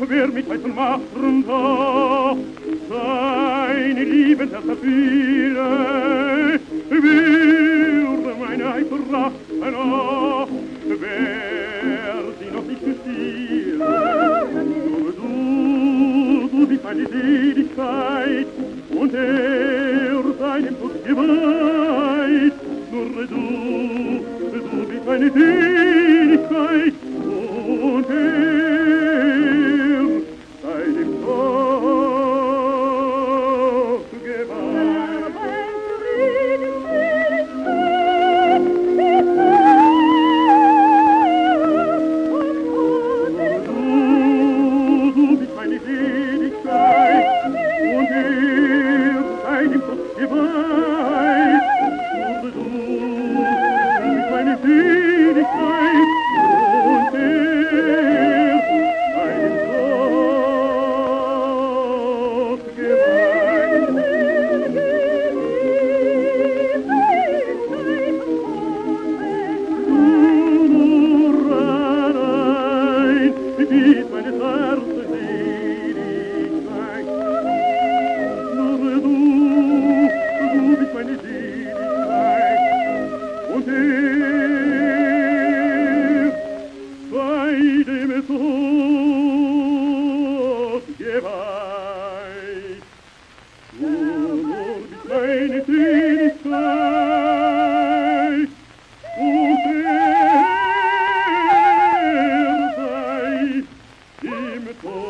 wer mich weiß und macht runter, seine Liebe das erfülle, würde meine Eifersucht noch, wer sie noch nicht gestehe. Nur du bist meine Seligkeit, und seinem Tod geweiht. Nur du bist meine Seligkeit, und seinem Tod geweiht. Du bist meine Seligkeit, und seinem Tod geweiht. Nur du bist meine Seligkeit, und seinem Tod geweiht. Du nur allein bist meines Herzens Seligkeit. Nur du bist meine Seligkeit, und bei dem Tod geweiht. Du nur bist meine Seligkeit, und sei im Tod